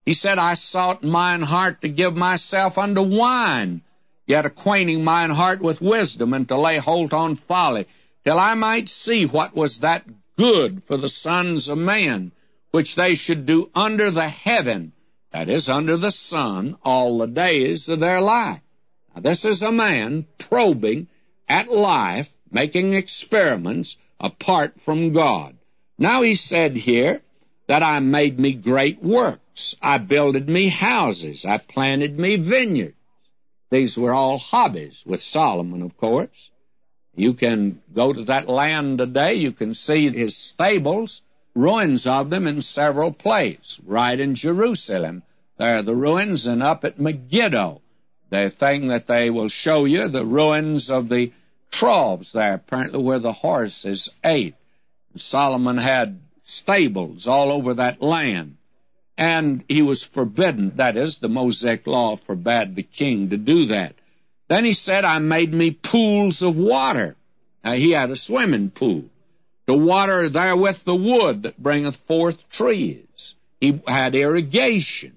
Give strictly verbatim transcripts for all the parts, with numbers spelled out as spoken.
He said, I sought in mine heart to give myself unto wine, yet acquainting mine heart with wisdom, and to lay hold on folly, till I might see what was that good for the sons of men, which they should do under the heaven, that is, under the sun, all the days of their life. Now, this is a man probing at life, making experiments apart from God. Now he said here that I made me great works. I builded me houses. I planted me vineyards. These were all hobbies with Solomon, of course. You can go to that land today. You can see his stables, ruins of them in several places. Right in Jerusalem, there are the ruins, and up at Megiddo, the thing that they will show you, the ruins of the troughs there, apparently where the horses ate. Solomon had stables all over that land, and he was forbidden, that is, the Mosaic law forbade the king to do that. Then he said, I made me pools of water. Now, he had a swimming pool, to water therewith the wood that bringeth forth trees. He had irrigation.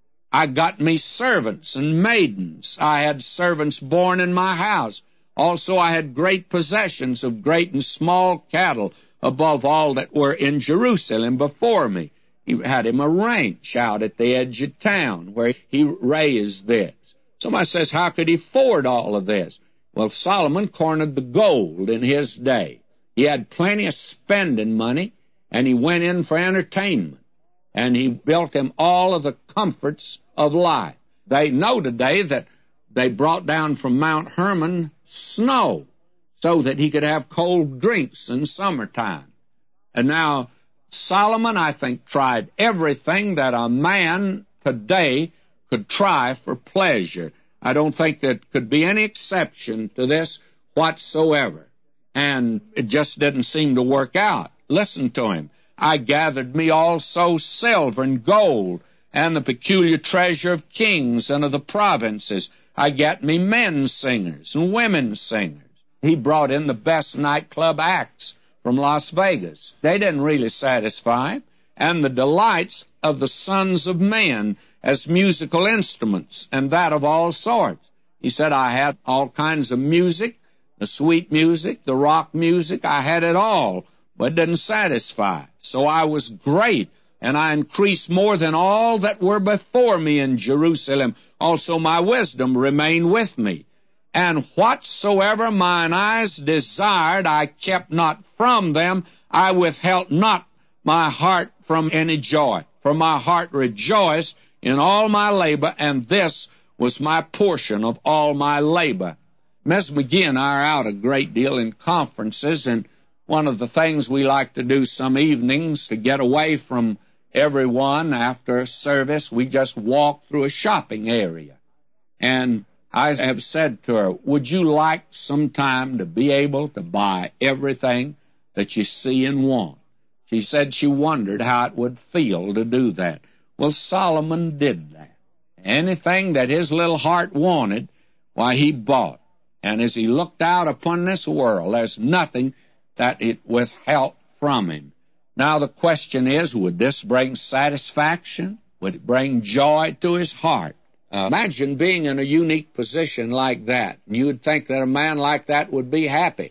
I got me servants and maidens. I had servants born in my house. Also I had great possessions of great and small cattle, above all that were in Jerusalem before me. He had him a ranch out at the edge of town where he raised this. Somebody says, how could he afford all of this? Well, Solomon cornered the gold in his day. He had plenty of spending money, and he went in for entertainment. And he built him all of the comforts of life. They know today that they brought down from Mount Hermon snow so that he could have cold drinks in summertime. And now, Solomon, I think, tried everything that a man today could try for pleasure. I don't think there could be any exception to this whatsoever. And it just didn't seem to work out. Listen to him. I gathered me also silver and gold, and the peculiar treasure of kings and of the provinces. I got me men singers and women singers. He brought in the best nightclub acts from Las Vegas. They didn't really satisfy him. And the delights of the sons of men as musical instruments, and that of all sorts. He said, I had all kinds of music, the sweet music, the rock music. I had it all, but it didn't satisfy. So I was great, and I increased more than all that were before me in Jerusalem. Also my wisdom remained with me. And whatsoever mine eyes desired, I kept not from them. I withheld not my heart from any joy. For my heart rejoiced in all my labor, and this was my portion of all my labor. Miss McGee and I are out a great deal in conferences, and one of the things we like to do some evenings to get away from everyone after a service, we just walk through a shopping area. And I have said to her, would you like sometime to be able to buy everything that you see and want? She said she wondered how it would feel to do that. Well, Solomon did that. Anything that his little heart wanted, why, he bought. And as he looked out upon this world, there's nothing that it withheld from him. Now the question is, would this bring satisfaction? Would it bring joy to his heart? Uh, imagine being in a unique position like that. And you would think that a man like that would be happy.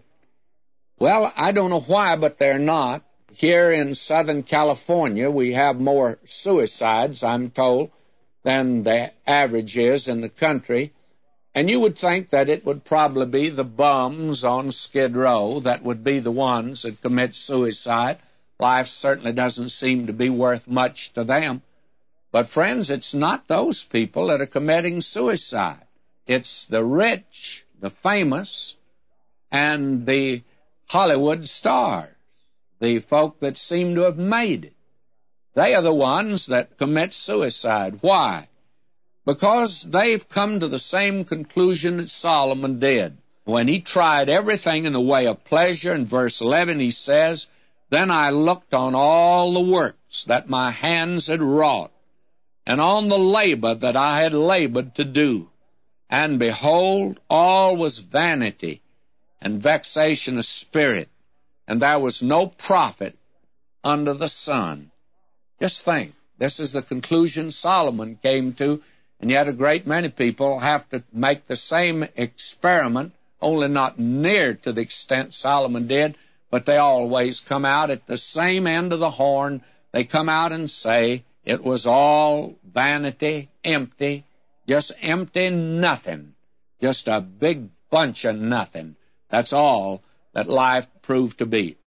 Well, I don't know why, but they're not. Here in Southern California, we have more suicides, I'm told, than the average is in the country. And you would think that it would probably be the bums on Skid Row that would be the ones that commit suicide. Life certainly doesn't seem to be worth much to them. But, friends, it's not those people that are committing suicide. It's the rich, the famous, and the Hollywood stars, the folk that seem to have made it. They are the ones that commit suicide. Why? Because they've come to the same conclusion that Solomon did. When he tried everything in the way of pleasure, in verse eleven he says, Then I looked on all the works that my hands had wrought, and on the labor that I had labored to do. And behold, all was vanity and vexation of spirit, and there was no profit under the sun. Just think, This is the conclusion Solomon came to, and yet a great many people have to make the same experiment, only not near to the extent Solomon did, but they always come out at the same end of the horn. They come out and say, it was all vanity, empty, just empty nothing, just a big bunch of nothing. That's all that life proved to be.